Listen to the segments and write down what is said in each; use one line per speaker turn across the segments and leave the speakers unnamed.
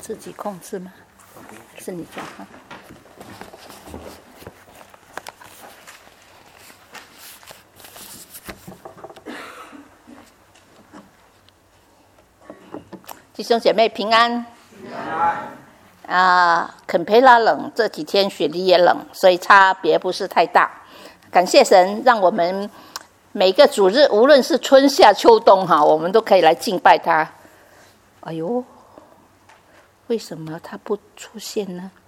自己控制吗？是你讲哈。弟兄姐妹平安。肯培拉冷，这几天雪梨也冷，所以差别不是太大。感谢神，让我们每个主日，无论是春夏秋冬哈，我们都可以来敬拜他。哎呦，为什么他不出现呢？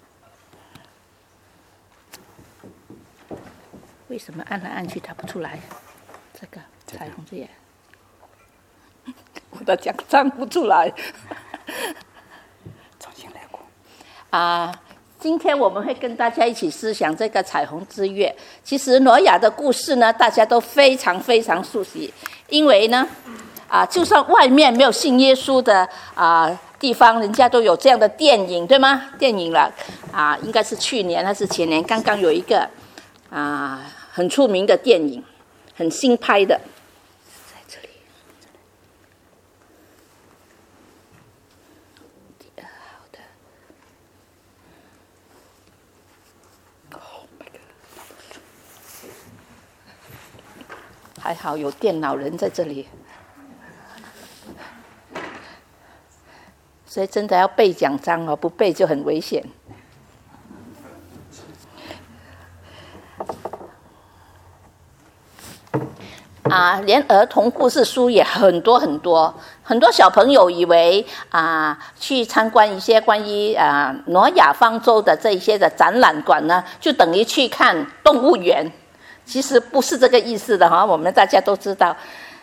为什么按来按去他不出来？这个彩虹之眼，我的奖章不出来。
重新来过。
今天我们会跟大家一起思想这个彩虹之月。其实挪亚的故事呢，大家都非常非常熟悉，因为呢，就算外面没有信耶稣的地方，人家都有这样的电影，对吗？电影了应该是去年还是前年，刚刚有一个很出名的电影，很新拍的，在这里。好的。还好有电脑人在这里，所以真的要背奖章哦，不背就很危险。连儿童故事书也很多很多，很多小朋友以为去参观一些关于挪亚方舟的这一些的展览馆呢，就等于去看动物园。其实不是这个意思的哈，我们大家都知道，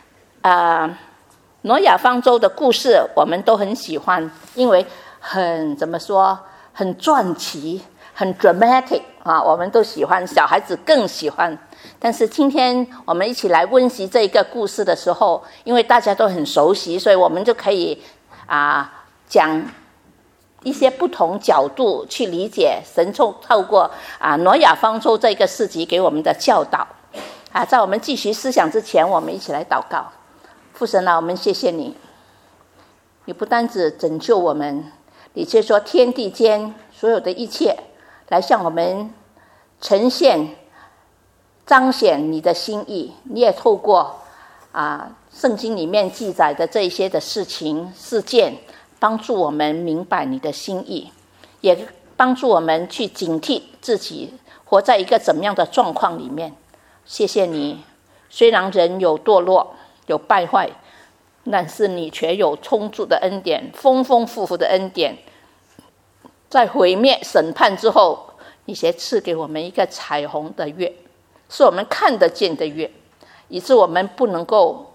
挪亚方舟的故事我们都很喜欢，因为很传奇，很 dramatic 我们都喜欢，小孩子更喜欢。但是今天我们一起来温习这一个故事的时候，因为大家都很熟悉，所以我们就可以讲一些不同角度去理解神透过挪亚方舟这个事迹给我们的教导。在我们继续思想之前，我们一起来祷告。父神我们谢谢你，你不单只拯救我们，你却说天地间所有的一切来向我们呈现彰显你的心意。你也透过圣经里面记载的这一些的事情事件，帮助我们明白你的心意，也帮助我们去警惕自己活在一个怎么样的状况里面。谢谢你，虽然人有堕落有败坏，但是你却有充足的恩典，丰丰富富的恩典。在毁灭审判之后，你却赐给我们一个彩虹的月，是我们看得见的月，以致我们不能够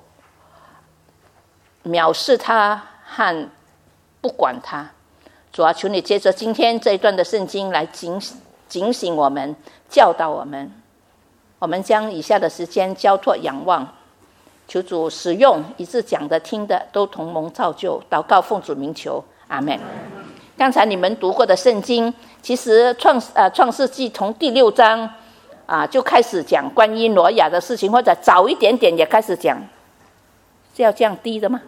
藐视它和不管它。主求你借着今天这一段的圣经来警醒我们，教导我们。我们将以下的时间交托仰望，求主使用，以致讲的听的都同蒙造就。祷告奉主名求，阿们。刚才你们读过的圣经，其实创世纪从第6章就开始讲关于挪亚的事情，或者早一点点也开始讲。是要这样低的吗？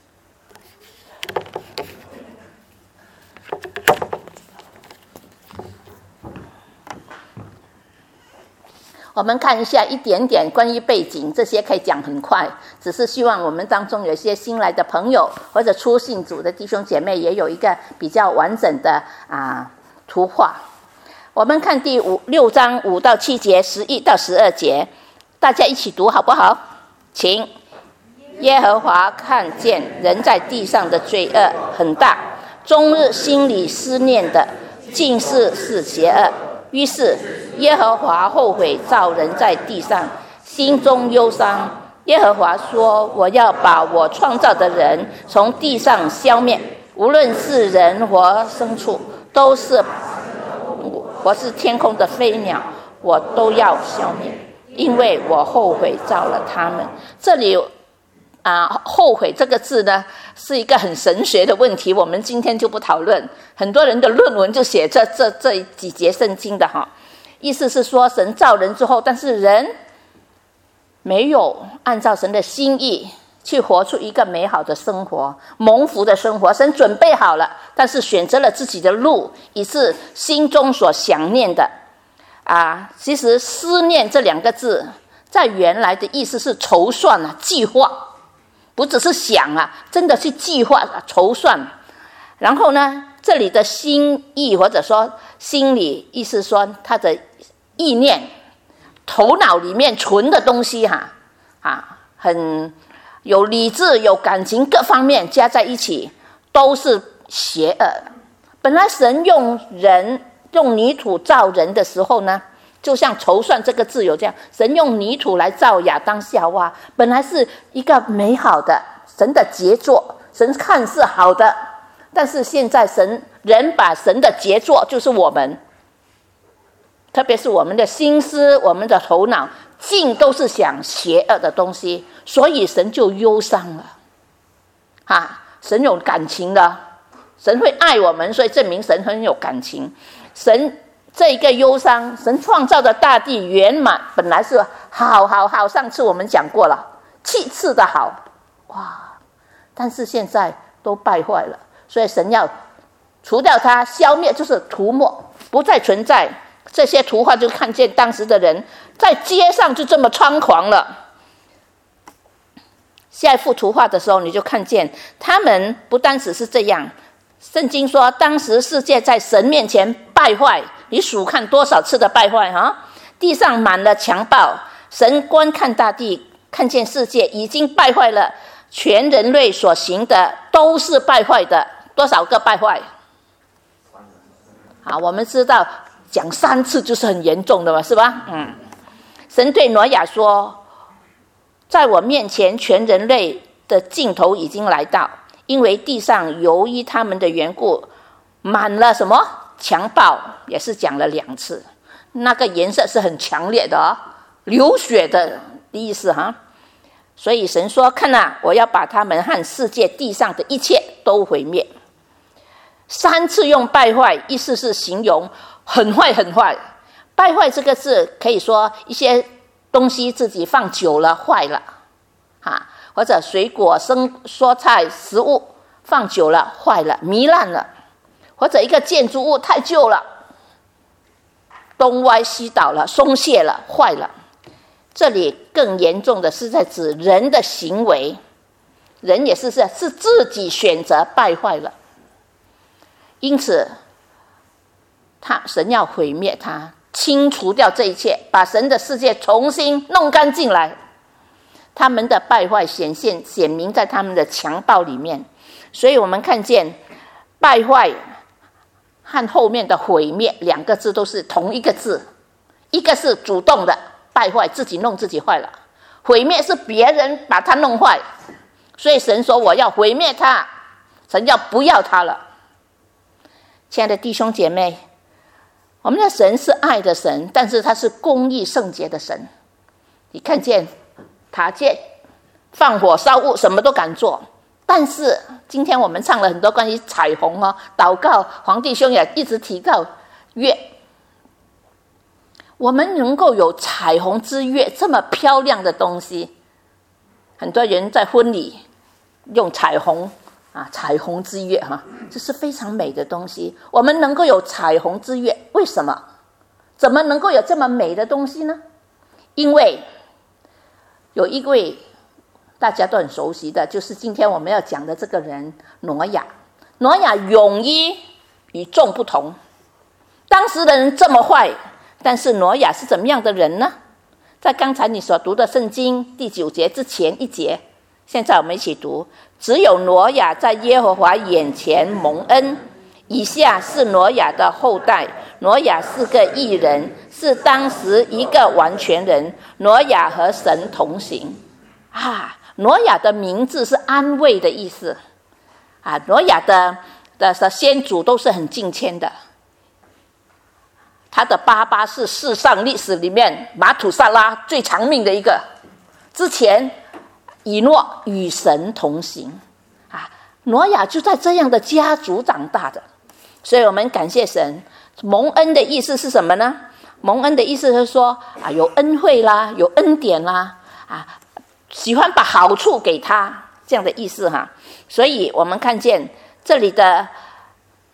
我们看一下一点点关于背景，这些可以讲很快，只是希望我们当中有一些新来的朋友或者初信主的弟兄姐妹也有一个比较完整的图画。我们看第6章5到7节，11到12节，大家一起读好不好？请。耶和华看见人在地上的罪恶很大，终日心里思念的尽是邪恶。于是耶和华后悔造人在地上，心中忧伤。耶和华说，我要把我创造的人从地上消灭，无论是人或牲畜，都是或是天空的飞鸟，我都要消灭，因为我后悔造了他们。这里后悔这个字呢，是一个很神学的问题，我们今天就不讨论。很多人的论文就写这几节圣经的意思是说，神造人之后，但是人没有按照神的心意去活出一个美好的生活，蒙福的生活。神准备好了， 但是选择了自己的路，以是心中所想念的。其实思念这2个字，在原来的意思是筹算计划，不只是想真的去计划筹算。然后呢，这里的心意或者说心理，意思说他的意念，头脑里面存的东西很有理智、有感情，各方面加在一起都是邪恶的。本来神用泥土造人的时候呢，就像筹算这个字有这样，神用泥土来造亚当夏娃，本来是一个美好的神的杰作，神看是好的。但是现在人把神的杰作，就是我们，特别是我们的心思、我们的头脑，尽都是想邪恶的东西，所以神就忧伤了。神有感情的，神会爱我们，所以证明神很有感情。神这一个忧伤，神创造的大地圆满，本来是好，上次我们讲过了，气次的好，但是现在都败坏了，所以神要除掉它，消灭，就是涂抹，不再存在。这些图画就看见当时的人在街上就这么猖狂了。下一幅图画的时候，你就看见他们不单只是这样。圣经说，当时世界在神面前败坏，你数看多少次的败坏地上满了强暴。神观看大地，看见世界已经败坏了，全人类所行的都是败坏的。多少个败坏？我们知道讲3次就是很严重的嘛，是吧？神对挪亚说，在我面前全人类的尽头已经来到，因为地上由于他们的缘故满了什么？强暴，也是讲了2次，那个颜色是很强烈的流血的意思所以神说，看我要把他们和世界地上的一切都毁灭。3次用败坏，意思是形容很坏很坏。败坏这个字可以说一些东西自己放久了坏了或者水果蔬菜食物放久了坏了糜烂了，或者一个建筑物太旧了，东歪西倒了，松懈了，坏了。这里更严重的是在指人的行为，人也是自己选择败坏了。因此神要毁灭它，清除掉这一切，把神的世界重新弄干净来。他们的败坏显明在他们的强暴里面。所以我们看见败坏和后面的毁灭2个字都是同一个字，一个是主动的败坏，自己弄自己坏了；毁灭是别人把它弄坏。所以神说，我要毁灭它，神要不要它了。亲爱的弟兄姐妹，我们的神是爱的神，但是他是公义圣洁的神。你看见塔建放火烧物，什么都敢做。但是今天我们唱了很多关于彩虹祷告，黄弟兄也一直提到月。我们能够有彩虹之月这么漂亮的东西，很多人在婚礼用彩虹彩虹之月这是非常美的东西。我们能够有彩虹之月，为什么？怎么能够有这么美的东西呢？因为有一位大家都很熟悉的，就是今天我们要讲的这个人挪亚。挪亚勇于与众不同，当时的人这么坏，但是挪亚是怎么样的人呢？在刚才你所读的圣经第9节之前一节，现在我们一起读。只有挪亚在耶和华眼前蒙恩，以下是挪亚的后代。挪亚是个义人，是当时一个完全人。挪亚和神同行挪亚的名字是安慰的意思挪亚的先祖都是很敬谦的。他的爸爸是世上历史里面马土萨拉最长命的一个，之前以诺与神同行挪亚就在这样的家族长大的。所以我们感谢神。蒙恩的意思是什么呢？蒙恩的意思是说有恩惠啦，有恩典啦喜欢把好处给他，这样的意思所以我们看见这里的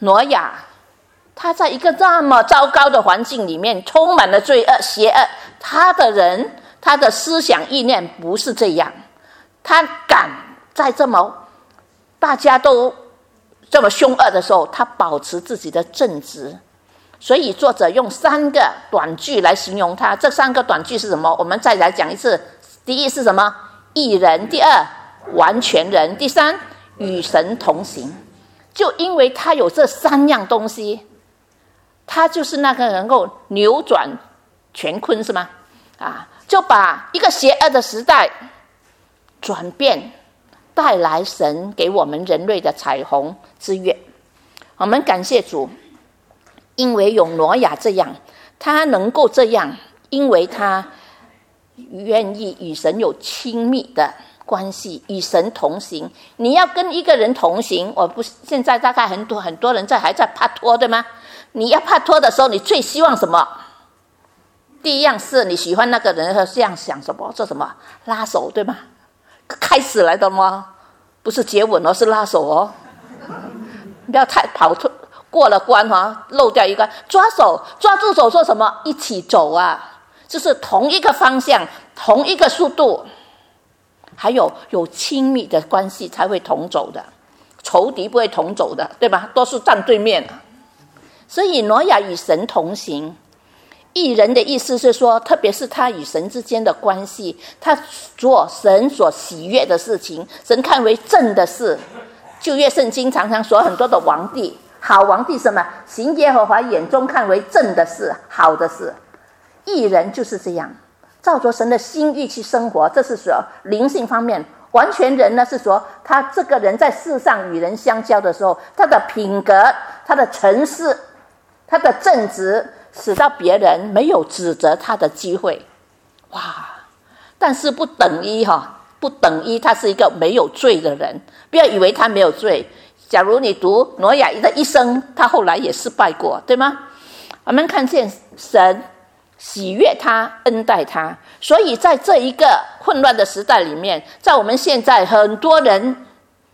挪亚，他在一个这么糟糕的环境里面，充满了罪恶、邪恶，他的思想意念不是这样，他敢在大家都这么凶恶的时候，他保持自己的正直。所以作者用3个短句来形容他。这3个短句是什么？我们再来讲一次。第一是什么？义人。第二，完全人。第三，与神同行。就因为他有这3样东西，他就是那个能够扭转乾坤，是吗？就把一个邪恶的时代转变，带来神给我们人类的彩虹之月。我们感谢主，因为有挪亚这样，他能够这样，因为他愿意与神有亲密的关系，与神同行。你要跟一个人同行，现在大概很多人还在拍拖，对吗？你要拍拖的时候，你最希望什么？第一样是你喜欢那个人，这样想什么？做什么？拉手，对吗？开始来的吗？不是接吻哦，是拉手哦。不要太跑脱，过了关漏掉一关。抓手，抓住手做什么？一起走啊，就是同一个方向，同一个速度，还有亲密的关系才会同走的，仇敌不会同走的，对吧？都是站对面。所以挪亚与神同行。义人的意思是说，特别是他与神之间的关系，他做神所喜悦的事情，神看为正的事。旧约圣经常常说很多的皇帝，好皇帝什么？行耶和华眼中看为正的事，好的事。义人就是这样，照着神的心意去生活，这是说灵性方面。完全人呢，是说他这个人在世上与人相交的时候，他的品格、他的诚实、他的正直，使到别人没有指责他的机会。哇！但是不等于他是一个没有罪的人，不要以为他没有罪。假如你读挪亚的一生，他后来也失败过，对吗？我们看见神喜悦他，恩待他。所以在这一个混乱的时代里面，在我们现在很多人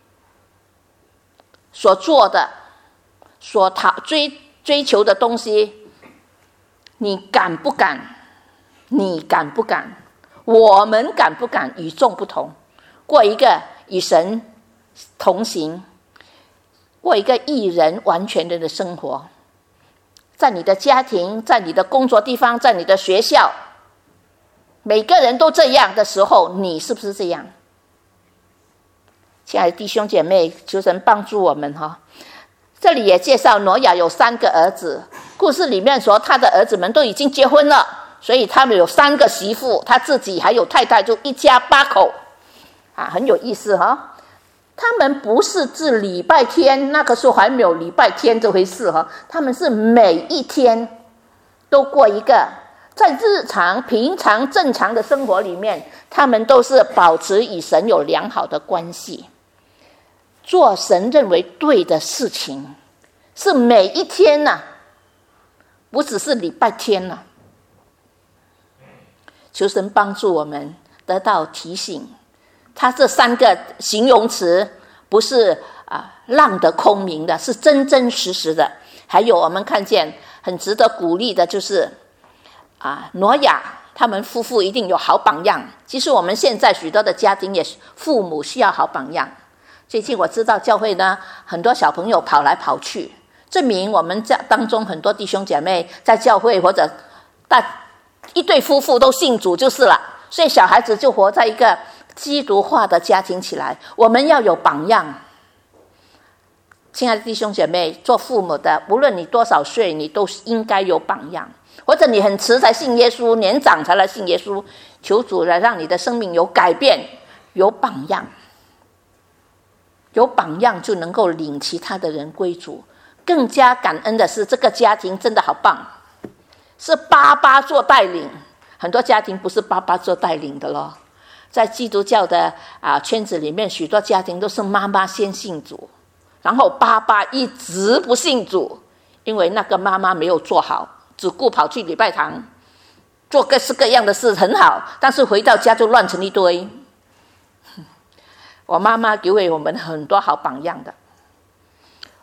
所做的、所追求的东西，你敢不敢？你敢不敢？我们敢不敢与众不同，过一个与神同行，过一个义人完全人的生活？在你的家庭，在你的工作地方，在你的学校，每个人都这样的时候，你是不是这样？亲爱的弟兄姐妹，求神帮助我们这里也介绍挪亚有3个儿子，故事里面说他的儿子们都已经结婚了，所以他们有3个媳妇，他自己还有太太，就一家8口很有意思他们不是至礼拜天，那个时候还没有礼拜天这回事他们是每一天都过一个在日常平常正常的生活里面，他们都是保持与神有良好的关系，做神认为对的事情，是每一天不只是礼拜天求神帮助我们得到提醒。他这3个形容词不是浪得空名的，是真真实实的。还有我们看见很值得鼓励的就是挪亚他们夫妇一定有好榜样。其实我们现在许多的家庭也父母需要好榜样。最近我知道教会呢，很多小朋友跑来跑去，证明我们当中很多弟兄姐妹在教会或者一对夫妇都信主就是了，所以小孩子就活在一个基督化的家庭起来。我们要有榜样。亲爱的弟兄姐妹，做父母的，无论你多少岁，你都应该有榜样。或者你很迟才信耶稣，年长才来信耶稣，求主来让你的生命有改变，有榜样。有榜样就能够领其他的人归主。更加感恩的是，这个家庭真的好棒，是爸爸做带领。很多家庭不是爸爸做带领的咯。在基督教的圈子里面，许多家庭都是妈妈先信主，然后爸爸一直不信主，因为那个妈妈没有做好，只顾跑去礼拜堂，做各式各样的事很好，但是回到家就乱成一堆。我妈妈给我们很多好榜样的。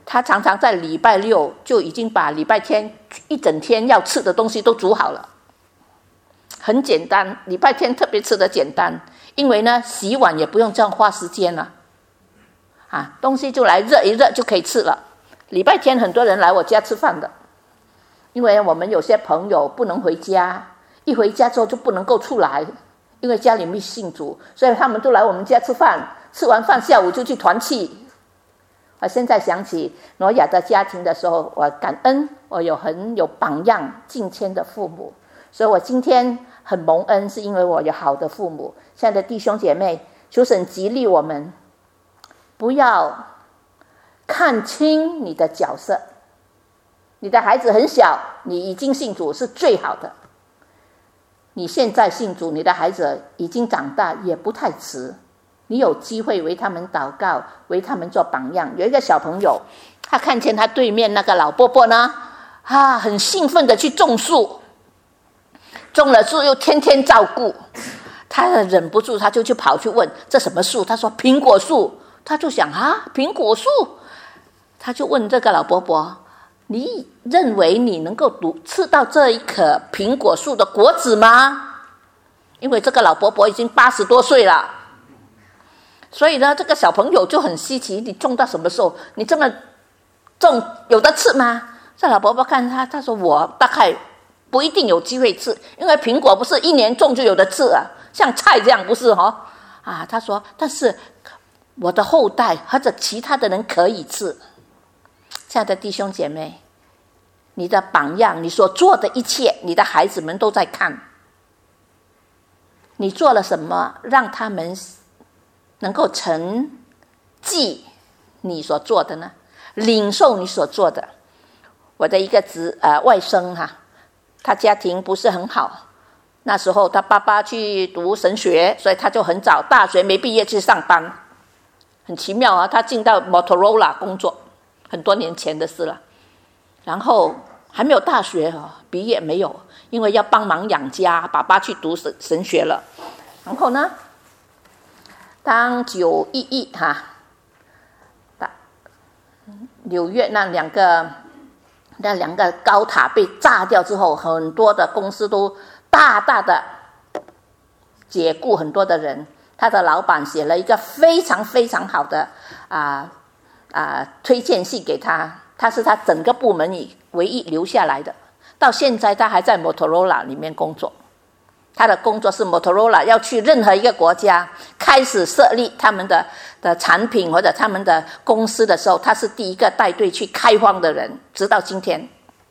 他常常在礼拜六就已经把礼拜天一整天要吃的东西都煮好了，很简单。礼拜天特别吃的简单，因为呢洗碗也不用这样花时间了，东西就来热一热就可以吃了。礼拜天很多人来我家吃饭的，因为我们有些朋友不能回家，一回家之后就不能够出来，因为家里没信主，所以他们都来我们家吃饭，吃完饭下午就去团契。我现在想起挪亚的家庭的时候，我感恩我很有榜样敬谦的父母，所以我今天很蒙恩，是因为我有好的父母。亲爱的弟兄姐妹，求神激励我们，不要看清你的角色。你的孩子很小，你已经信主是最好的。你现在信主，你的孩子已经长大，也不太迟。你有机会为他们祷告，为他们做榜样。有一个小朋友，他看见他对面那个老伯伯呢，很兴奋的去种树，种了树又天天照顾，他忍不住，他就去跑去问这什么树？他说苹果树。他就想苹果树，他就问这个老伯伯，你认为你能够吃到这一棵苹果树的果子吗？因为这个老伯伯已经80多岁了，所以呢这个小朋友就很稀奇，你种到什么时候？你这么种有得吃吗？这老伯伯看他说我大概不一定有机会吃，因为苹果不是一年种就有得吃像菜这样不是他说但是我的后代或者其他的人可以吃。亲爱的弟兄姐妹，你的榜样，你所做的一切，你的孩子们都在看。你做了什么让他们能够承继你所做的呢？领受你所做的。我的一个外甥他家庭不是很好，那时候他爸爸去读神学，所以他就很早大学没毕业去上班。很奇妙他进到 Motorola 工作，很多年前的事了。然后还没有大学毕业没有，因为要帮忙养家，爸爸去读神学了。然后呢，当911纽约那两个高塔被炸掉之后，很多的公司都大大的解雇很多的人。他的老板写了一个非常非常好的推荐信给他，他是他整个部门里唯一留下来的。到现在他还在 Motorola 里面工作，他的工作是 Motorola 要去任何一个国家开始设立他们的产品或者他们的公司的时候，他是第一个带队去开荒的人，直到今天。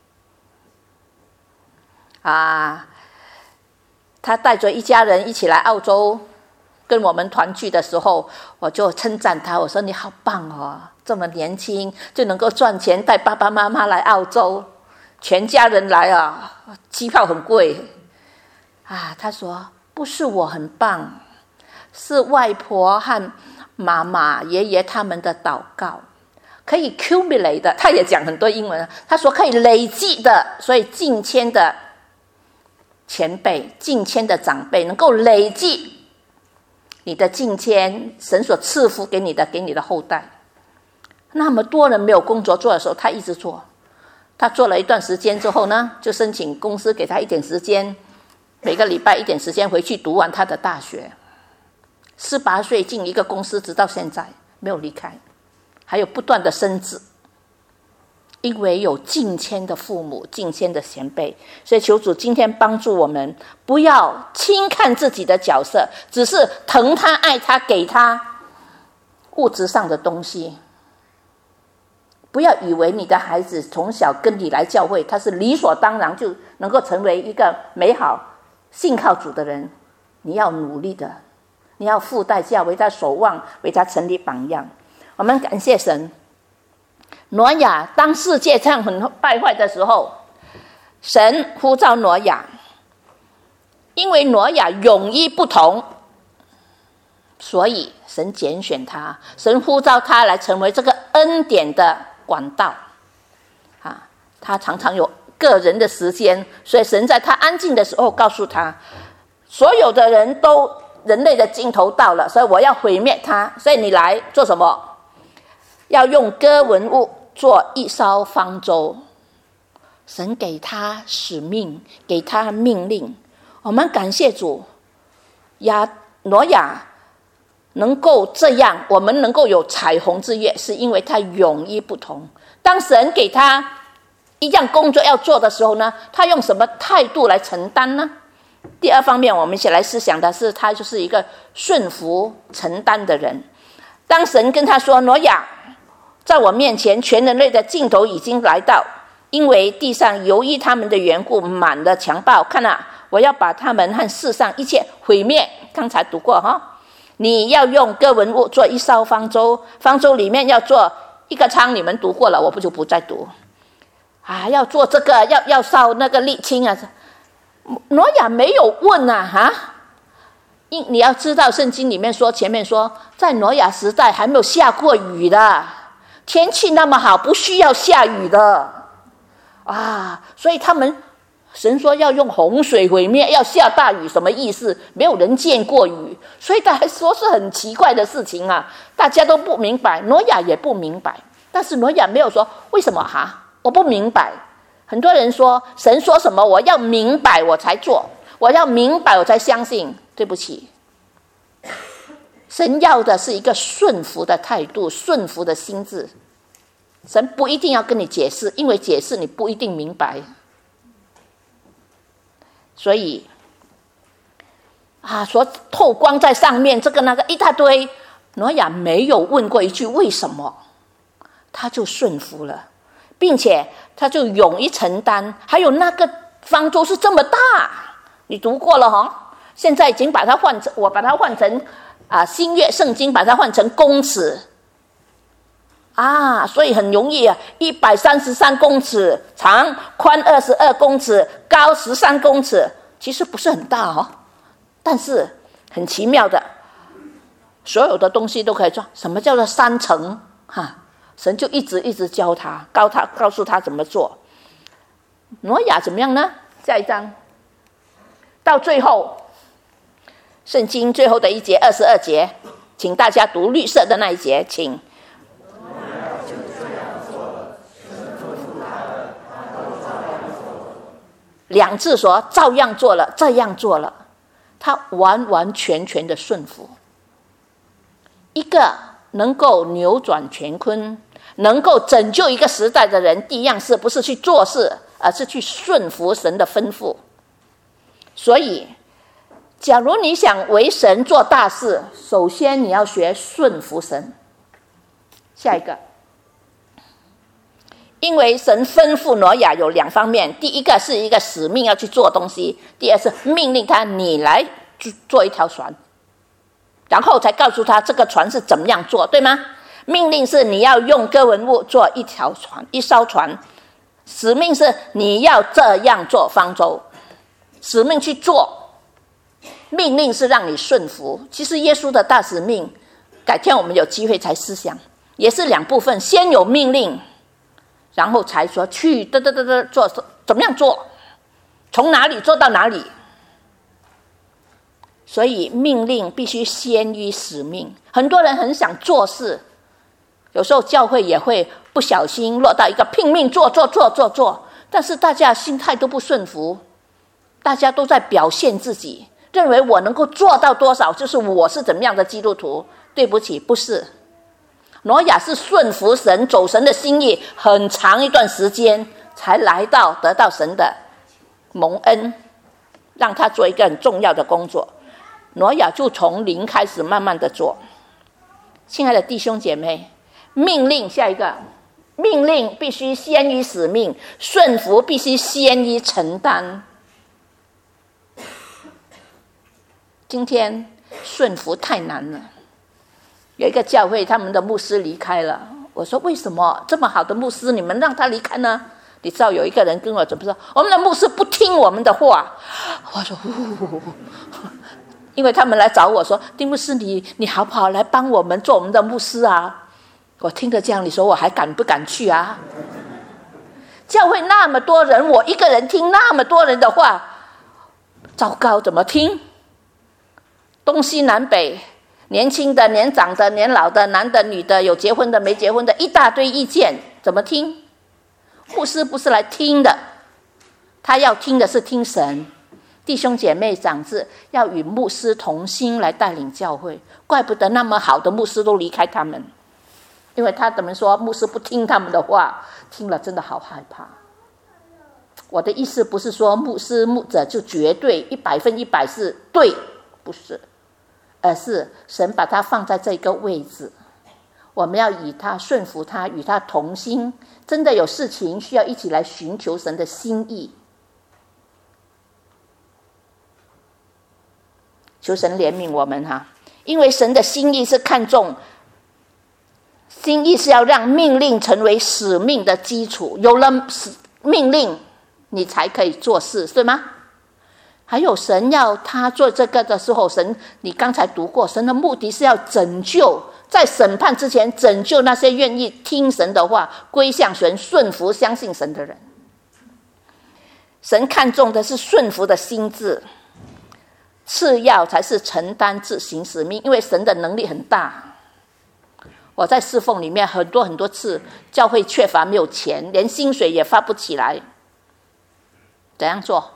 他带着一家人一起来澳洲跟我们团聚的时候，我就称赞他，我说你好棒这么年轻就能够赚钱，带爸爸妈妈来澳洲，全家人来机票很贵他说不是我很棒，是外婆和妈妈爷爷他们的祷告，可以 accumulate 的，他也讲很多英文，他说可以累积的，所以近千的前辈近千的长辈能够累积你的敬谦，神所赐福给你的后代。那么多人没有工作做的时候，他一直做。他做了一段时间之后呢，就申请公司给他一点时间，每个礼拜一点时间回去读完他的大学。18岁进一个公司，直到现在没有离开，还有不断的升职。因为有敬谦的父母，敬谦的前辈，所以求主今天帮助我们，不要轻看自己的角色，只是疼他爱他给他物质上的东西。不要以为你的孩子从小跟你来教会，他是理所当然就能够成为一个美好信靠主的人。你要努力的，你要付代价，为他守望，为他成立榜样。我们感谢神，挪亚当世界这样很败坏的时候，神呼召挪亚，因为挪亚勇于不同，所以神拣选他，神呼召他来成为这个恩典的管道他常常有个人的时间，所以神在他安静的时候告诉他，所有的人都人类的尽头到了，所以我要毁灭他，所以你来做什么？要用歌文物做一艘方舟。神给他使命，给他命令。我们感谢主，挪亚能够这样，我们能够有彩虹之月，是因为他勇于不同。当神给他一样工作要做的时候呢，他用什么态度来承担呢？第二方面，我们一起来思想的是，他就是一个顺服承担的人。当神跟他说，挪亚，在我面前全人类的尽头已经来到，因为地上由于他们的缘故满了强暴，看啊，我要把他们和世上一切毁灭。刚才读过哈，你要用各文物做一艘方舟，方舟里面要做一个仓，你们读过了，我就不再读啊。要做这个，要烧那个沥青啊。挪亚没有问啊，你要知道圣经里面说，前面说在挪亚时代还没有下过雨的，天气那么好，不需要下雨的啊，所以神说要用洪水毁灭，要下大雨，什么意思？没有人见过雨，所以他还说是很奇怪的事情啊，大家都不明白，挪亚也不明白。但是挪亚没有说为什么我不明白。很多人说神说什么我要明白我才做，我要明白我才相信。对不起，神要的是一个顺服的态度，顺服的心智。神不一定要跟你解释，因为解释你不一定明白。所以说透光在上面，这个那个一大堆，挪亚没有问过一句为什么，他就顺服了，并且他就勇于承担。还有那个方舟是这么大，你读过了现在已经把它我把它换成新约圣经把它换成公尺所以很容易133公尺长，宽22公尺，高13公尺，其实不是很大但是很奇妙的，所有的东西都可以做。什么叫做3层神就一直教他，告诉他怎么做。挪亚怎么样呢？下一章到最后，圣经最后的一节22节，请大家读绿色的那一节，请。2字说照样做了，这样做了，他完完全全的顺服。一个能够扭转乾坤，能够拯救一个时代的人，第一样事不是去做事，而是去顺服神的吩咐。所以假如你想为神做大事，首先你要学顺服神。下一个，因为神吩咐挪亚有2方面，第一个是一个使命要去做东西，第二是命令他你来做一条船，然后才告诉他这个船是怎么样做，对吗？命令是你要用各文物做一条船，一艘船，使命是你要这样做方舟，使命去做，命令是让你顺服。其实耶稣的大使命，改天我们有机会才思想，也是2部分，先有命令，然后才说去做，怎么样做，从哪里做到哪里。所以命令必须先于使命。很多人很想做事，有时候教会也会不小心落到一个拼命做，但是大家心态都不顺服，大家都在表现自己，认为我能够做到多少就是我是怎么样的基督徒。对不起，不是。挪亚是顺服神，走神的心意，很长一段时间才得到神的蒙恩，让他做一个很重要的工作。挪亚就从0开始慢慢的做。亲爱的弟兄姐妹，命令，下一个，命令必须先于使命，顺服必须先于承担。今天顺服太难了。有一个教会，他们的牧师离开了，我说为什么这么好的牧师你们让他离开呢？你知道有一个人跟我怎么说？我们的牧师不听我们的话。我说因为他们来找我说，丁牧师你好不好来帮我们做我们的牧师啊？我听着这样，你说我还敢不敢去啊？教会那么多人，我一个人听那么多人的话，糟糕，怎么听？东西南北，年轻的、年长的、年老的、男的、女的，有结婚的、没结婚的，一大堆意见， 怎么听？牧师不是来听的，他要听的是听神。弟兄姐妹长子要与牧师同心来带领教会，怪不得那么好的牧师都离开他们，因为他们说牧师不听他们的话，听了真的好害怕。我的意思不是说牧师牧者就绝对100%是对，不是，而是神把他放在这个位置，我们要以他顺服他，与他同心，真的有事情需要一起来寻求神的心意。求神怜悯我们哈，因为神的心意是看重，心意是要让命令成为使命的基础，有了命令你才可以做事，对吗？还有神要他做这个的时候，神你刚才读过，神的目的是要拯救，在审判之前拯救那些愿意听神的话，归向神，顺服相信神的人。神看重的是顺服的心智，次要才是承担自行使命，因为神的能力很大。我在侍奉里面很多次，教会缺乏没有钱，连薪水也发不起来，怎样做？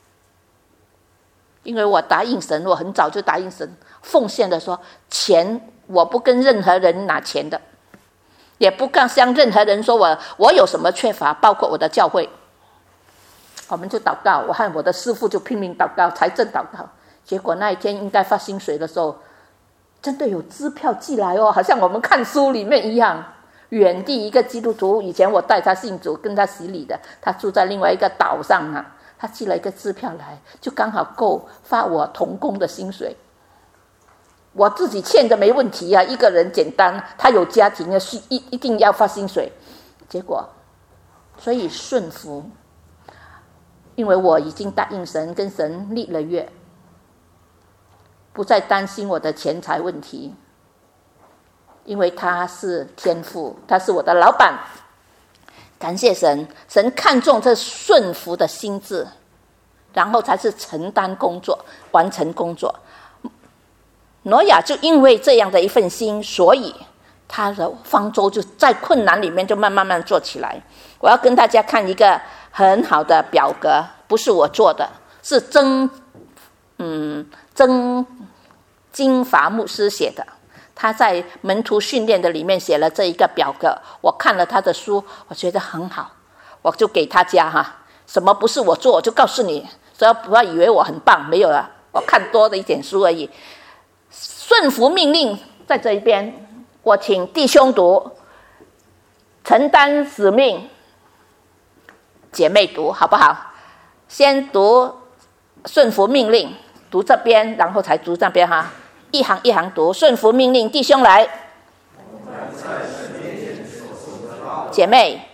因为我答应神，我很早就答应神，奉献的说，钱我不跟任何人拿钱的，也不敢向任何人说我有什么缺乏，包括我的教会。我们就祷告，我和我的师父就拼命祷告，财政祷告。结果那一天应该发薪水的时候，真的有支票寄来哦，好像我们看书里面一样。远地一个基督徒，以前我带他信主，跟他洗礼的，他住在另外一个岛上啊，他寄了一个支票来，就刚好够发我同工的薪水。我自己欠的没问题啊，一个人简单，他有家庭的，一定要发薪水。结果，所以顺服，因为我已经答应神，跟神立了约，不再担心我的钱财问题，因为他是天父，他是我的老板。感谢神，神看重这顺服的心智，然后才是承担工作，完成工作。挪亚就因为这样的一份心，所以他的方舟就在困难里面就慢慢做起来。我要跟大家看一个很好的表格，不是我做的，是曾金华牧师写的，他在门徒训练的里面写了这一个表格。我看了他的书，我觉得很好，我就给他家哈。什么不是我做，我就告诉你，所以不要以为我很棒，没有啊，我看多的一点书而已。顺服命令在这一边，我请弟兄读，承担使命，姐妹读好不好？先读顺服命令，读这边，然后才读这边哈。一行一行读，顺服命令，弟兄来，姐妹，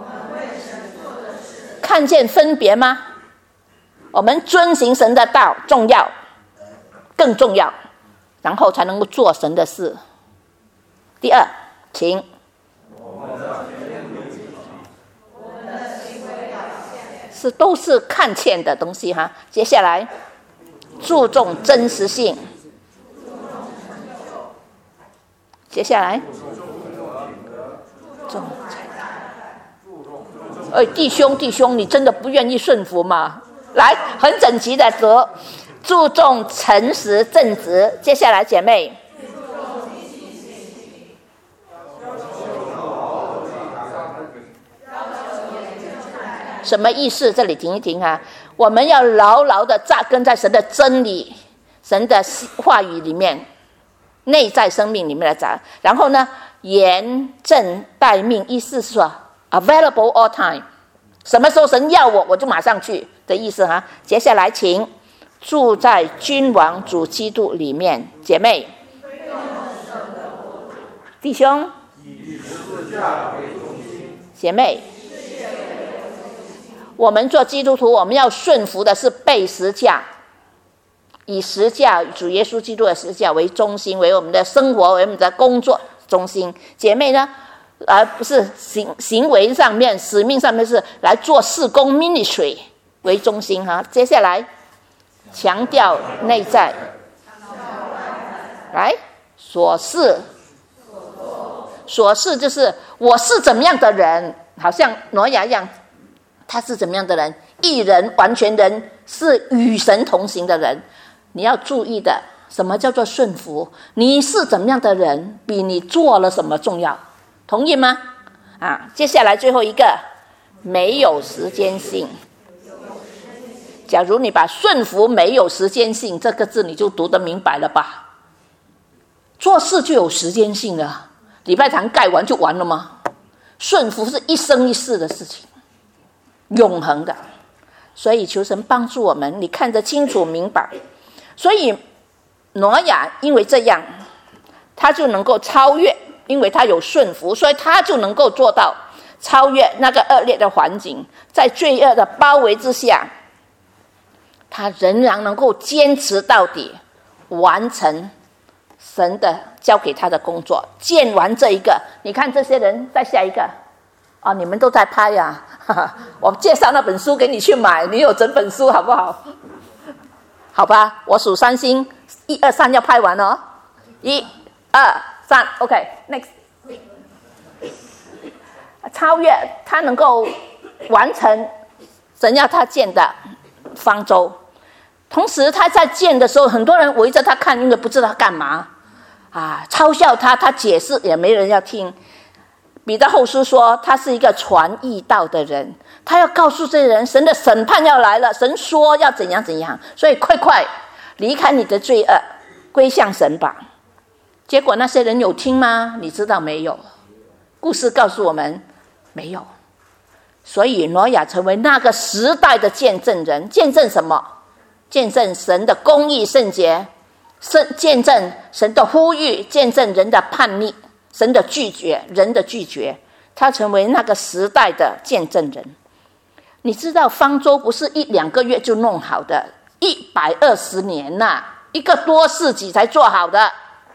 看见分别吗？我们遵行神的道重要，更重要，然后才能够做神的事。第二，请。都是看见的东西哈。接下来，注重真实性。接下来，弟兄，你真的不愿意顺服吗？来，很整齐的读，注重诚实正直。接下来，姐妹，什么意思？这里停一停啊！我们要牢牢的扎根在神的真理、神的话语里面，内在生命里面来扎。然后呢，严正待命，意思是说 available all time， 什么时候神要我就马上去的意思哈。接下来，请住在君王主基督里面，姐妹、弟兄、姐妹。我们做基督徒，我们要顺服的是背十架，以十架主耶稣基督的十架为中心，为我们的生活，为我们的工作中心。姐妹呢，而不是行为上面、使命上面是来做事工 ministry 为中心哈。接下来强调内在，来所事就是我是怎么样的人，好像挪亚一样，他是怎么样的人？义人、完全人，是与神同行的人。你要注意的，什么叫做顺服？你是怎么样的人，比你做了什么重要，同意吗？接下来最后一个，没有时间性。假如你把顺服没有时间性这个字你就读得明白了吧？做事就有时间性了，礼拜堂盖完就完了吗？顺服是一生一世的事情，永恒的。所以求神帮助我们，你看得清楚明白。所以挪亚因为这样，他就能够超越，因为他有顺服，所以他就能够做到超越那个恶劣的环境，在罪恶的包围之下，他仍然能够坚持到底，完成神的交给他的工作，建完这一个。你看这些人，再下一个你们都在拍呀，我介绍那本书给你去买，你有整本书好不好？好吧，我数3星，1、2、3要拍完哦，1、2、3 ，OK， next。超越他能够完成神要他建的方舟，同时他在建的时候，很多人围着他看，因为不知道他干嘛嘲笑他，他解释也没人要听。彼得后书说他是一个传义道的人，他要告诉这些人神的审判要来了，神说要怎样怎样，所以快离开你的罪恶，归向神吧。结果那些人有听吗？你知道没有？故事告诉我们没有。所以挪亚成为那个时代的见证人。见证什么？见证神的公义圣洁，见证神的呼吁，见证人的叛逆，神的拒绝，人的拒绝。他成为那个时代的见证人。你知道方舟不是1、2个月就弄好的，120年1个多世纪才做好的。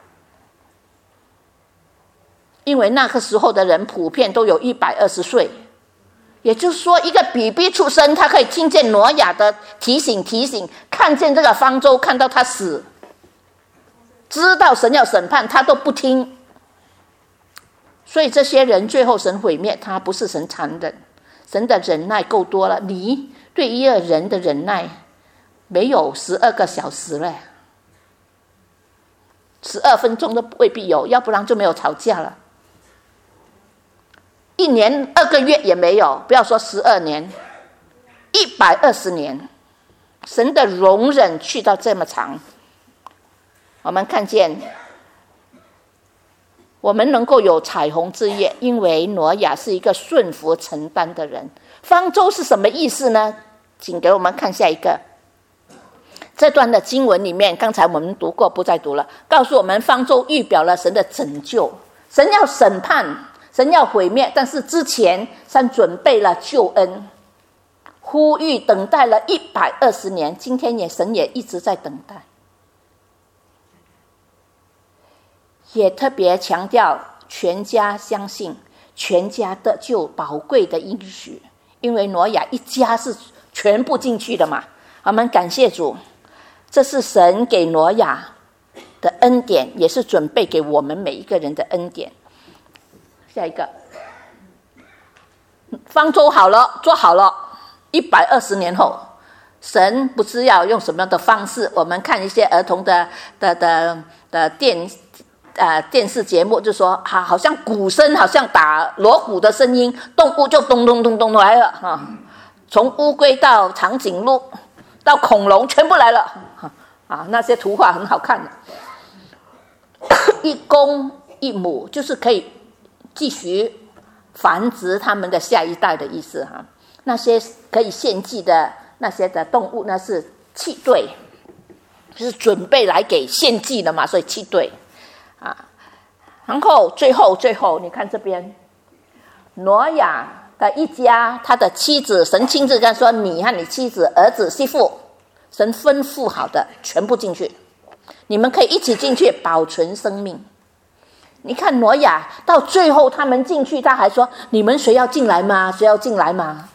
因为那个时候的人普遍都有120岁，也就是说一个 BB 出生，他可以听见挪亚的提醒，看见这个方舟，看到他死，知道神要审判，他都不听。所以这些人最后神毁灭他，不是神残忍，神的忍耐够多了。你对一个人的忍耐没有12个小时嘞，12分钟都未必有，要不然就没有吵架了。1年2个月也没有，不要说12年，120年，神的容忍去到这么长。我们看见我们能够有彩虹之夜，因为挪亚是一个顺服承担的人。方舟是什么意思呢？请给我们看下一个。这段的经文里面，刚才我们读过，不再读了，告诉我们方舟预表了神的拯救，神要审判，神要毁灭，但是之前神准备了救恩，呼吁等待了120年，今天神也一直在等待。也特别强调全家相信，全家得救宝贵的应许，因为挪亚一家是全部进去的嘛。我们感谢主，这是神给挪亚的恩典，也是准备给我们每一个人的恩典。下一个，方舟好了，做好了，120年后，神不知要用什么样的方式。我们看一些儿童的电视节目，就说好像鼓声，好像打锣鼓的声音，动物就咚咚咚咚来了从乌龟到长颈鹿到恐龙全部来了那些图画很好看的。一公一母就是可以继续繁殖他们的下一代的意思那些可以献祭的那些的动物，那是7对，就是准备来给献祭的嘛，所以7对然后最后你看这边，挪亚的一家，他的妻子，神亲自跟他说，你和你妻子、儿子、媳妇，神吩咐好的全部进去，你们可以一起进去保存生命。你看挪亚到最后他们进去，他还说，你们谁要进来吗？谁要进来吗？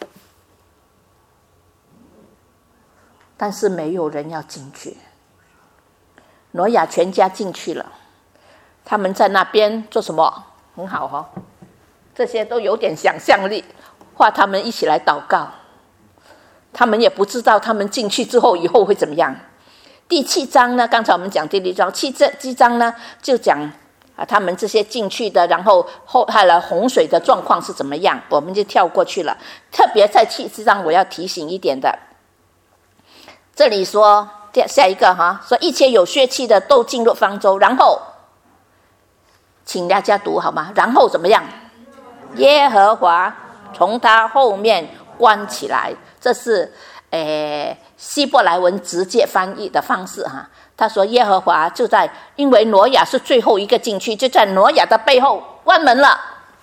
但是没有人要进去。挪亚全家进去了，他们在那边做什么？很好这些都有点想象力，画他们一起来祷告。他们也不知道他们进去之后以后会怎么样。第7章呢，刚才我们讲第6章，7章呢就讲他们这些进去的，然后后来洪水的状况是怎么样，我们就跳过去了。特别在7章我要提醒一点的，这里说下一个说一切有血气的都进入方舟，然后请大家读好吗？然后怎么样？耶和华从他后面关起来。这是希伯来文直接翻译的方式他说耶和华就在，因为挪亚是最后一个进去，就在挪亚的背后关门了。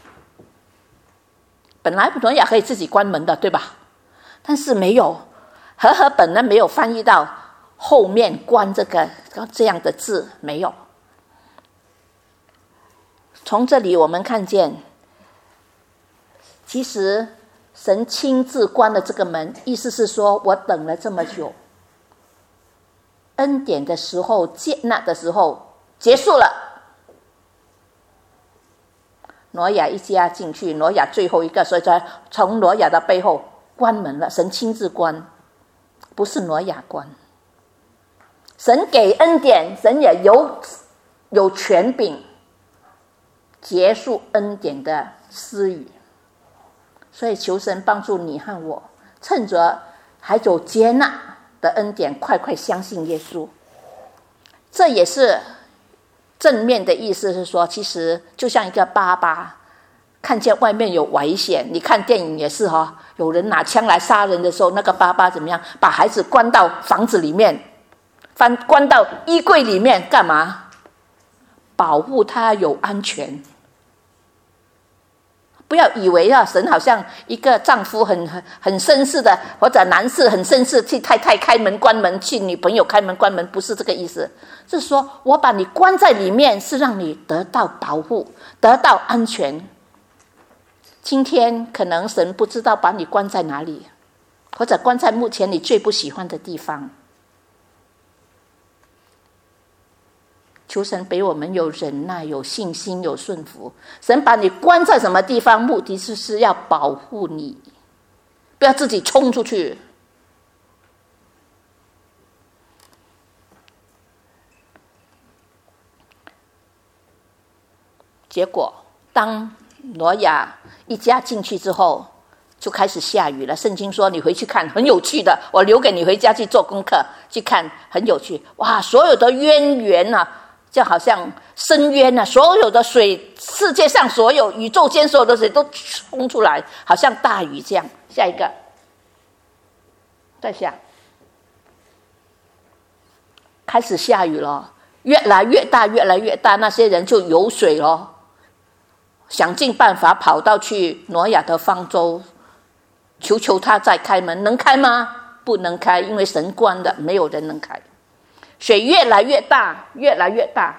本来挪亚可以自己关门的，对吧？但是没有，和合本呢没有翻译到后面关这样的字，没有。从这里我们看见，其实神亲自关了这个门，意思是说我等了这么久，恩典的时候，接纳的时候结束了。挪亚一家进去，挪亚最后一个，所以说从挪亚的背后关门了，神亲自关，不是挪亚关。神给恩典，神也有权柄结束恩典的施予。所以求神帮助你和我，趁着还有接纳的恩典，快快相信耶稣。这也是正面的意思，是说其实就像一个爸爸看见外面有危险，你看电影也是有人拿枪来杀人的时候，那个爸爸怎么样？把孩子关到房子里面，关到衣柜里面干嘛？保护他有安全。不要以为神好像一个丈夫很绅士的，或者男士很绅士替太太开门关门，替女朋友开门关门，不是这个意思。是说我把你关在里面，是让你得到保护，得到安全。今天可能神不知道把你关在哪里，或者关在目前你最不喜欢的地方。求神给我们有忍耐，有信心，有顺服。神把你关在什么地方，目的是要保护你，不要自己冲出去。结果当挪亚一家进去之后，就开始下雨了。圣经说你回去看，很有趣的，我留给你回家去做功课，去看，很有趣。哇，所有的渊源就好像深渊所有的水，世界上所有宇宙间所有的水都冲出来，好像大雨这样。下一个，再下，开始下雨了，越来越大，越来越大。那些人就有水了，想尽办法跑到去挪亚的方舟，求他再开门。能开吗？不能开，因为神关的，没有人能开。水越来越大，越来越大。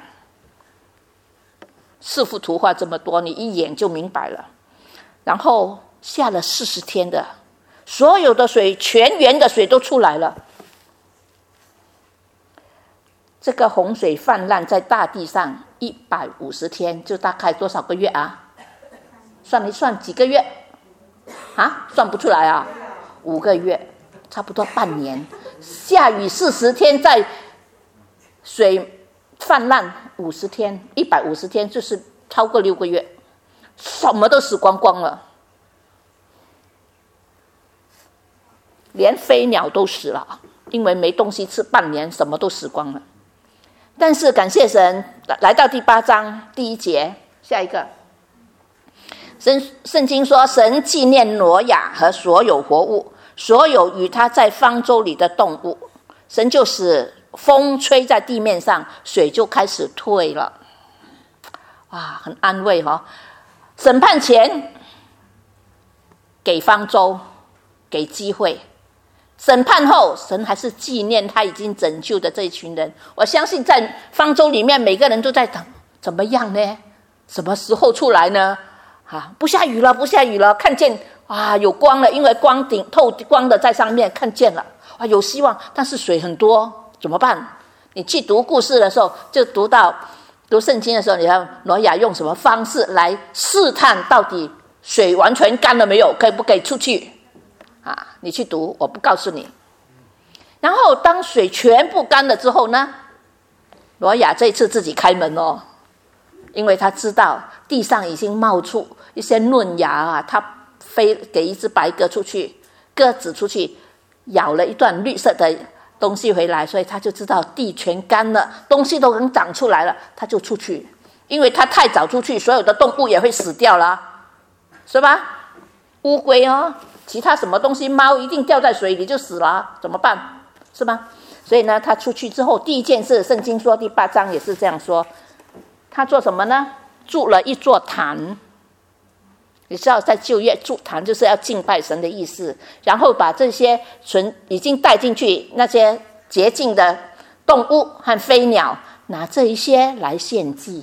四幅图画这么多，你一眼就明白了。然后下了40天的，所有的水，全园的水都出来了。这个洪水泛滥在大地上150天，就大概多少个月算一算几个月算不出来5个月，差不多半年。下雨40天，在水泛滥50天，150天就是超过6个月，什么都死光光了，连飞鸟都死了，因为没东西吃，半年什么都死光了。但是感谢神，来到第8章第1节，下一个，圣经说，神纪念挪亚和所有活物，所有与他在方舟里的动物，神就使风吹在地面上，水就开始退了。哇，很安慰审判前给方舟，给机会；审判后，神还是纪念他已经拯救的这一群人。我相信在方舟里面，每个人都在等，怎么样呢？什么时候出来呢？不下雨了，不下雨了，看见有光了，因为透光的在上面看见了，有希望。但是水很多。怎么办？你去读故事的时候，就读圣经的时候，你看挪亚用什么方式来试探到底水完全干了没有？可以不可以出去？啊，你去读，我不告诉你。然后当水全部干了之后呢，挪亚这一次自己开门哦，因为他知道地上已经冒出一些嫩芽啊，他飞给一只白鸽出去，鸽子出去咬了一段绿色的东西回来，所以他就知道地全干了，东西都能长出来了，他就出去。因为他太早出去，所有的动物也会死掉了，是吧？乌龟哦，其他什么东西，猫一定掉在水里就死了，怎么办？是吗？所以呢，他出去之后，第一件事，圣经说第8章也是这样说，他做什么呢？筑了一座坛。你知道在旧约筑坛就是要敬拜神的意思，然后把这些已经带进去那些洁净的动物和飞鸟，拿这一些来献祭。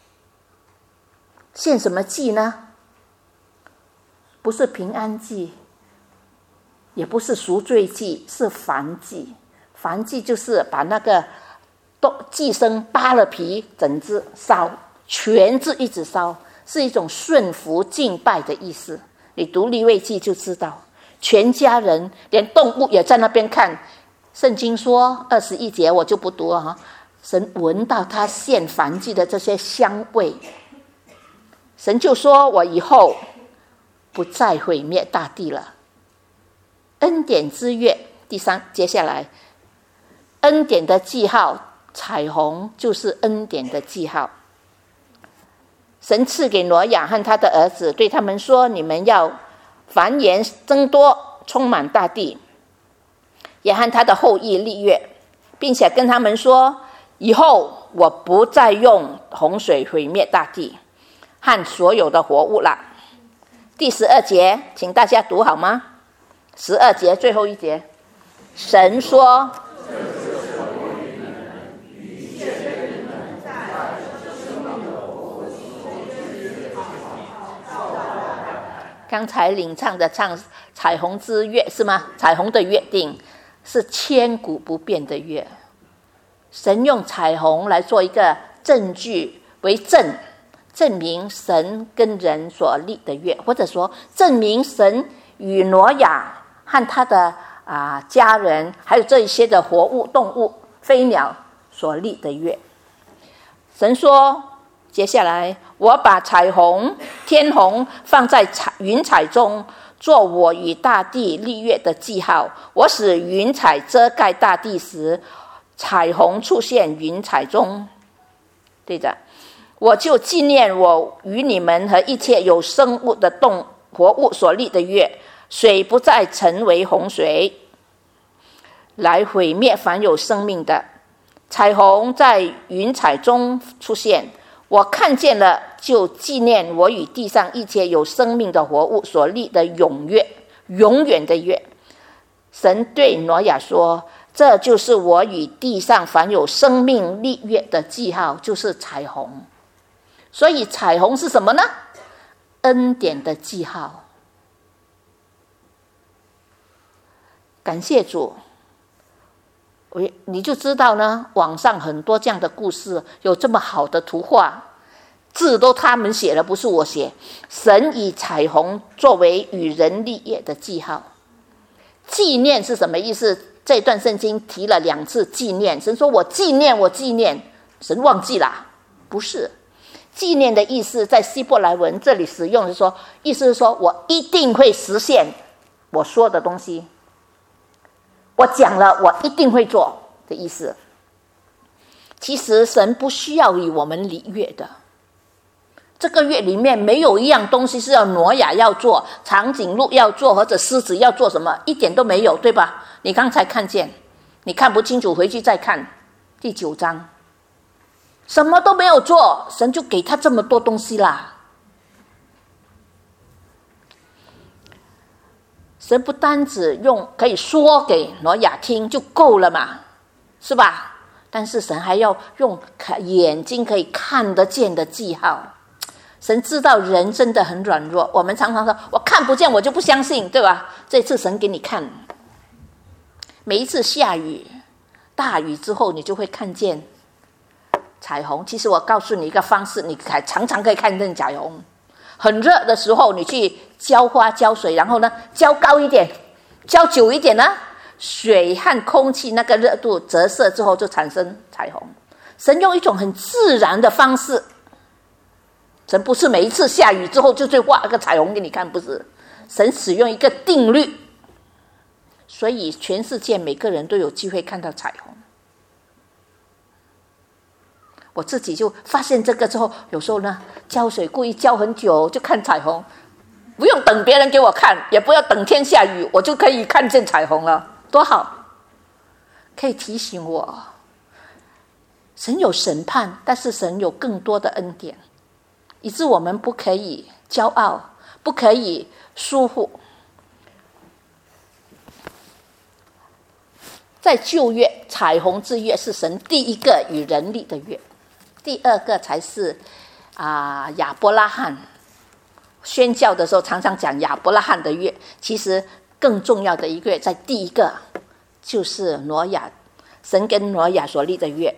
献什么祭呢？不是平安祭，也不是赎罪祭，是燔祭。燔祭就是把那个祭牲扒了皮，整只烧，全只一直烧，是一种顺服敬拜的意思。你读利未记就知道，全家人连动物也在那边看。圣经说21节我就不读了，神闻到他献燔祭的这些香味，神就说，我以后不再毁灭大地了。恩典之月第3，接下来恩典的记号，彩虹就是恩典的记号。神赐给挪亚和他的儿子，对他们说，你们要繁衍增多，充满大地，也和他的后裔立约，并且跟他们说，以后我不再用洪水毁灭大地和所有的活物了。第12节请大家读好吗？12节最后一节，神说，刚才领唱的唱彩虹之约是吗？彩虹的约定是千古不变的约。神用彩虹来做一个证据为证明神跟人所立的约，或者说证明神与挪亚和他的家人，还有这一些的活物、动物、飞鸟所立的约。神说，接下来我把彩虹、天虹放在云彩中，做我与大地立约的记号。我使云彩遮盖大地时，彩虹出现云彩中。对的，我就纪念我与你们和一切有生物的活物所立的约，水不再成为洪水，来毁灭凡有生命的。彩虹在云彩中出现，我看见了，就纪念我与地上一切有生命的活物所立的永远的约。神对挪亚说，这就是我与地上凡有生命立约的记号，就是彩虹。所以彩虹是什么呢？恩典的记号。感谢主，你就知道呢，网上很多这样的故事，有这么好的图画，字都他们写了，不是我写。神以彩虹作为与人立约的记号。纪念是什么意思？这段圣经提了2次纪念。神说我纪念，神忘记了？不是。纪念的意思在希伯来文这里使用是说，意思是说我一定会实现我说的东西，我讲了我一定会做的意思。其实神不需要与我们立约的，这个约里面没有一样东西是要挪亚要做，长颈鹿要做，或者狮子要做什么，一点都没有，对吧？你刚才看见，你看不清楚回去再看第9章，什么都没有做，神就给他这么多东西啦。神不单只可以说给挪亚听就够了嘛，是吧？但是神还要用眼睛可以看得见的记号。神知道人真的很软弱，我们常常说我看不见我就不相信，对吧？这次神给你看，每一次下雨大雨之后，你就会看见彩虹。其实我告诉你一个方式，你常常可以看见彩虹。 很热的时候，你去浇花浇水，然后呢浇高一点，浇久一点呢，水和空气那个热度折射之后就产生彩虹。神用一种很自然的方式，神不是每一次下雨之后就画个彩虹给你看，不是，神使用一个定律，所以全世界每个人都有机会看到彩虹。我自己就发现这个之后，有时候呢浇水故意浇很久就看彩虹，不用等别人给我看，也不要等天下雨，我就可以看见彩虹了，多好！可以提醒我，神有审判，但是神有更多的恩典，以致我们不可以骄傲，不可以疏忽。在旧约，彩虹之约是神第一个与人立的约，第二个才是亚伯拉罕。宣教的时候常常讲亚伯拉罕的约，其实更重要的一个在第一个就是挪亚，神跟挪亚所立的约。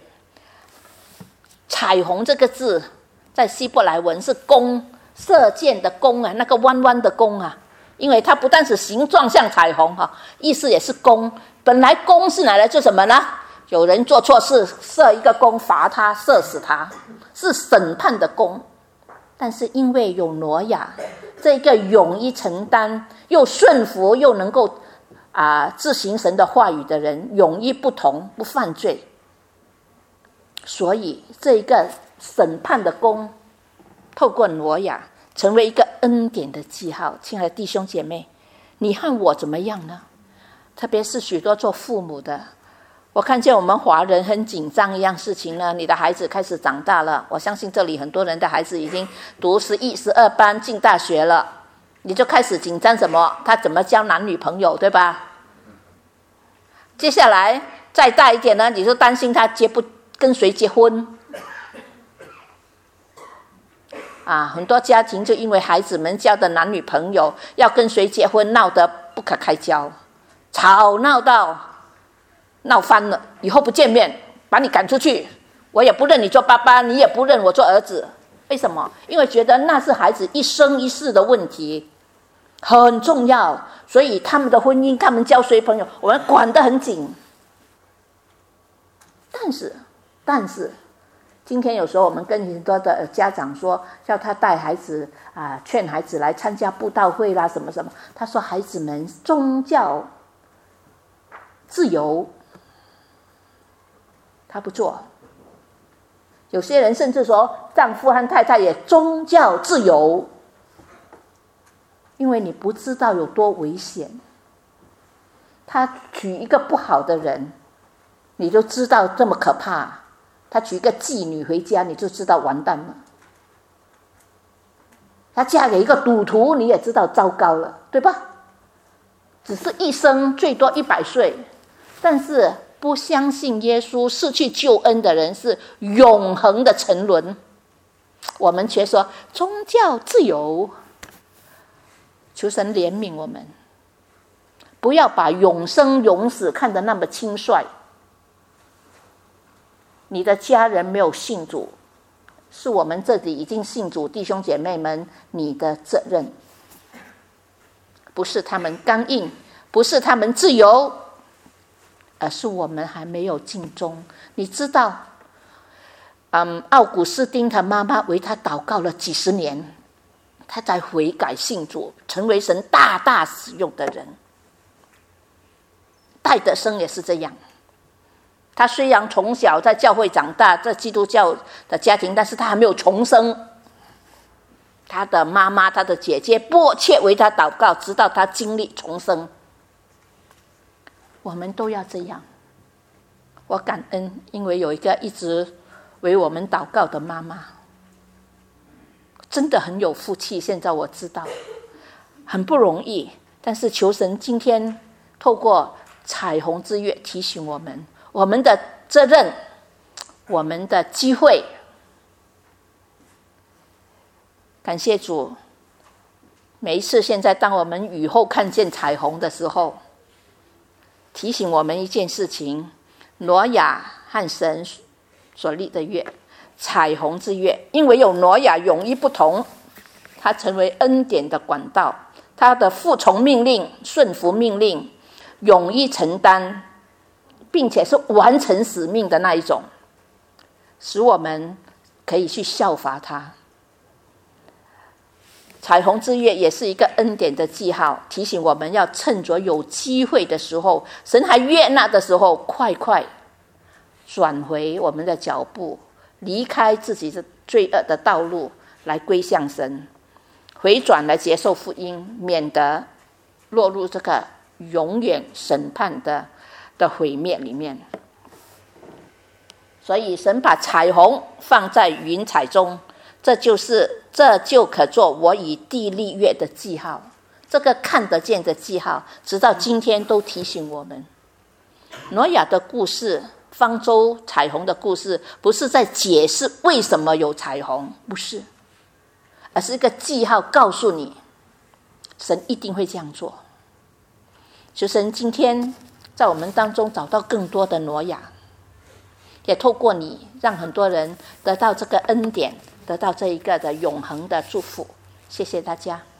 彩虹这个字在希伯来文是弓，射箭的弓啊，那个弯弯的弓啊，因为它不但是形状像彩虹意思也是弓。本来弓是拿来做什么呢？有人做错事，射一个弓罚他，射死他，是审判的弓。但是因为有挪亚这个勇于承担又顺服又能够执行神的话语的人，勇于不同不犯罪，所以这一个审判的弓透过挪亚成为一个恩典的记号。亲爱的弟兄姐妹，你和我怎么样呢？特别是许多做父母的，我看见我们华人很紧张一样事情呢，你的孩子开始长大了，我相信这里很多人的孩子已经读11、12班进大学了，你就开始紧张什么？他怎么交男女朋友，对吧？接下来再大一点呢，你就担心他跟谁结婚很多家庭就因为孩子们交的男女朋友要跟谁结婚闹得不可开交，吵闹翻了，以后不见面，把你赶出去，我也不认你做爸爸，你也不认我做儿子。为什么？因为觉得那是孩子一生一世的问题，很重要，所以他们的婚姻，他们交谁朋友，我们管得很紧。但是今天有时候我们跟很多的家长说，叫他带孩子劝孩子来参加布道会啦，什么什么，他说孩子们宗教自由，他不做。有些人甚至说丈夫和太太也宗教自由，因为你不知道有多危险。他娶一个不好的人，你就知道这么可怕，他娶一个妓女回家，你就知道完蛋了。他嫁给一个赌徒，你也知道糟糕了，对吧？只是一生最多100岁，但是不相信耶稣失去救恩的人是永恒的沉沦。我们却说宗教自由，求神怜悯我们，不要把永生永死看得那么轻率。你的家人没有信主，是我们这里已经信主弟兄姐妹们你的责任，不是他们刚硬，不是他们自由，而是我们还没有尽忠。你知道奥古斯丁他妈妈为他祷告了几十年，他才悔改信主，成为神大大使用的人。戴德生也是这样，他虽然从小在教会长大，在基督教的家庭，但是他还没有重生。他的妈妈他的姐姐迫切为他祷告，直到他经历重生。我们都要这样。我感恩，因为有一个一直为我们祷告的妈妈，真的很有福气。现在我知道很不容易，但是求神今天透过彩虹之月提醒我们，我们的责任，我们的机会。感谢主，每一次现在当我们雨后看见彩虹的时候，提醒我们一件事情，挪亚和神所立的约，彩虹之约，因为有挪亚勇于不同， 他成为恩典的管道，他的服从命令、顺服命令、勇于承担，并且是完成使命的那一种，使我们可以去效法他。彩虹之月也是一个恩典的记号，提醒我们要趁着有机会的时候，神还悦纳的时候，快快转回我们的脚步，离开自己的罪恶的道路，来归向神，回转来接受福音，免得落入这个永远审判的毁灭里面。所以神把彩虹放在云彩中，这就可做我与地利月的记号，这个看得见的记号，直到今天都提醒我们。挪亚的故事，方舟彩虹的故事，不是在解释为什么有彩虹，不是，而是一个记号，告诉你神一定会这样做。求神今天在我们当中找到更多的挪亚，也透过你让很多人得到这个恩典，得到这一个的永恒的祝福。谢谢大家。